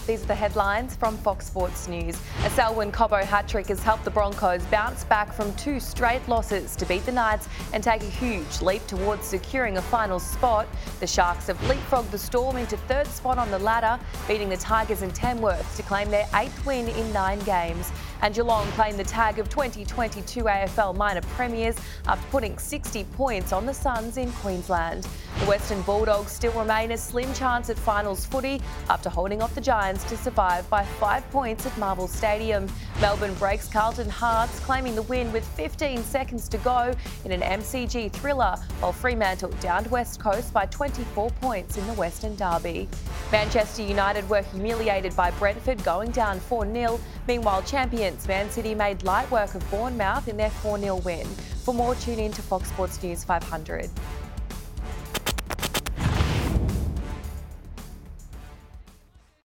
These are the headlines from Fox Sports News. A Selwyn Cobbo hat-trick has helped the Broncos bounce back from 2 straight losses to beat the Knights and take a huge leap towards securing a final spot. The Sharks have leapfrogged the Storm into 3rd spot on the ladder, beating the Tigers and Tamworth to claim their 8th win in 9 games. And Geelong claimed the tag of 2022 AFL minor premiers after putting 60 points on the Suns in Queensland. The Western Bulldogs still remain a slim chance at finals footy after holding off the Giants to survive by 5 points at Marvel Stadium. Melbourne breaks Carlton Hearts, claiming the win with 15 seconds to go in an MCG thriller, while Fremantle downed West Coast by 24 points in the Western Derby. Manchester United were humiliated by Brentford, going down 4-0. Meanwhile, champions Man City made light work of Bournemouth in their 4-0 win. For more, tune in to Fox Sports News 500.